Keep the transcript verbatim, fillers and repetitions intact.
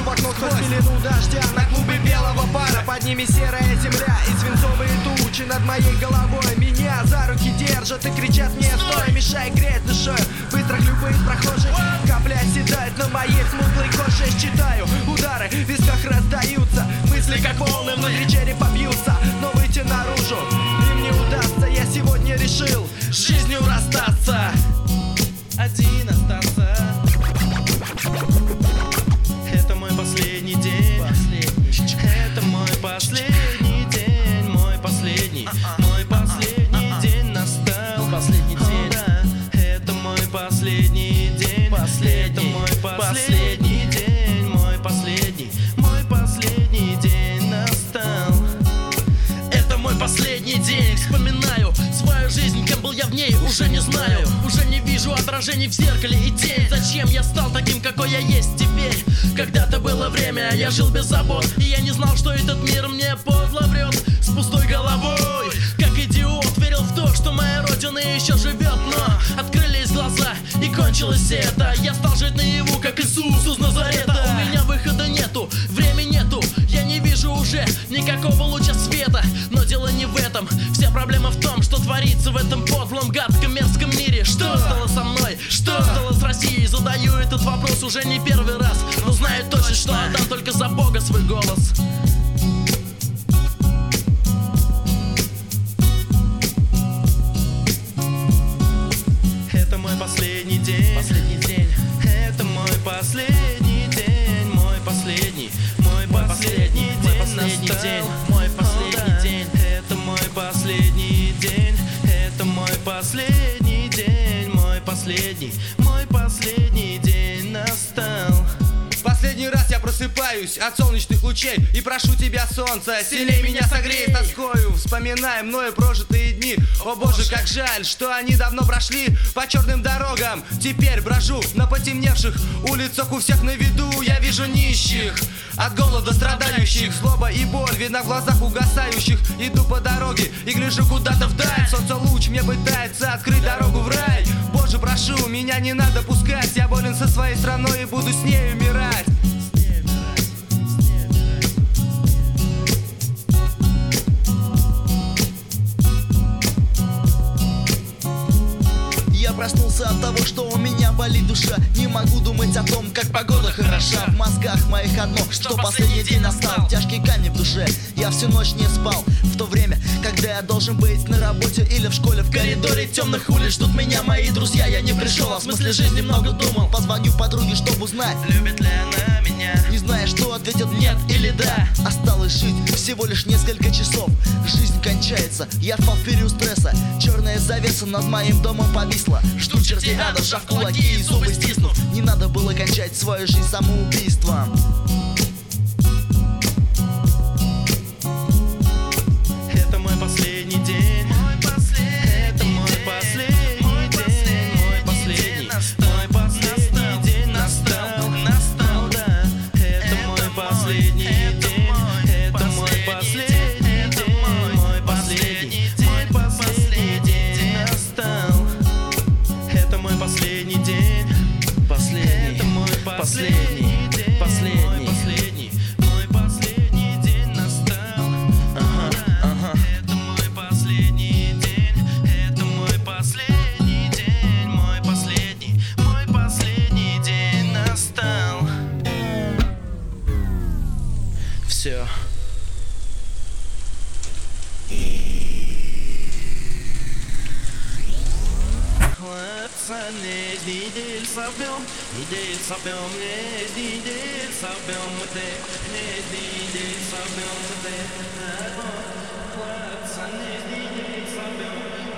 в окно сквозь пелену дождя. На клубе белого пара, под ними серая земля и свинцовые тучи над моей головой. Меня за руки держат и кричат мне: стой, мешай греть душой быстрых любых прохожих. Капля оседает на моей смуглой коже. Считаю, удары в висках раздаются, мысли как волны внутри черепа бьются. Но выйти наружу им не удастся. Я сегодня решил с жизнью расстаться, один остаться. Это мой последний день, это мой последний день, мой последний, мой последний день настал. Последний день, это мой последний день, это мой последний день, мой последний, мой последний день настал. Это мой последний день, вспоминаю свою жизнь, кем был я в ней, уже не знаю. Уже не вижу отражений в зеркале и тень. Зачем я стал таким, какой я есть теперь? Когда-то было время, я жил без забот, и я не знал, что этот мир мне подло врет. С пустой головой, как идиот, верил в то, что моя родина еще живет. Но открылись глаза, и кончилось это. Я стал жить наяву, как Иисус из Назарета. У меня выхода нету, времени нету, я не вижу уже никакого луча света. Но дело не в этом, вся проблема в том, что творится в этом подлом, гадком, мерзком мире. Что стало со мной? Что стало с Россией? Задаю этот вопрос уже не первый раз, но знаю точно, что отдам только за Бога свой голос. Это мой последний день, последний день. Это мой последний день, мой последний, мой последний день, последний день, мой последний день. Это мой последний день, это мой последний день, мой последний, мой последний день настал. последний раз я просыпаюсь от солнечных лучей и прошу тебя, солнце, сильней меня согрей. Тоскою вспоминая мною прожитые дни. О боже, как жаль, что они давно прошли по черным дорогам. Теперь брожу на потемневших улицах, у всех на виду я вижу нищих, от голода страдающих. Злоба и боль видно в глазах угасающих. Иду по дороге и гляжу куда-то вдаль. Солнце луч мне пытается открыть дорогу в рай. Боже, прошу, меня не надо пускать. Я болен со своей страной и буду с ней умирать. Я проснулся от того, что у меня болит душа. Не могу думать о том, как погода хороша. В мозгах моих одно, что последний день настал. Тяжкий камень в душе, я всю ночь не спал. В то время, когда я должен быть на работе или в школе. В коридоре темных улиц ждут меня мои друзья. Я не пришел, о смысле жизни много думал. Позвоню подруге, чтобы узнать, любит ли она меня. Не зная, что ответит нет или да. Осталось жить всего лишь несколько часов. Жизнь кончается, я впал в период стресса. Черная завеса над моим домом повисла. Жду чертей ада, сжав кулаки и зубы стиснув. Не надо было кончать свою жизнь самоубийством. Это мой последний день, мой последний, это мой последний день, мой последний, мой последний день настал, настал, да. Это мой последний день, это мой последний день, мой последний, мой последний день настал. Это мой последний день, последний, это мой последний день, последний, последний, мой последний день настал. Ага, ага. Это мой последний день, это мой последний день, мой последний, мой последний день настал. Все. Недель собьем, недель собьем, недель собьем, недель собьем, недель собьем.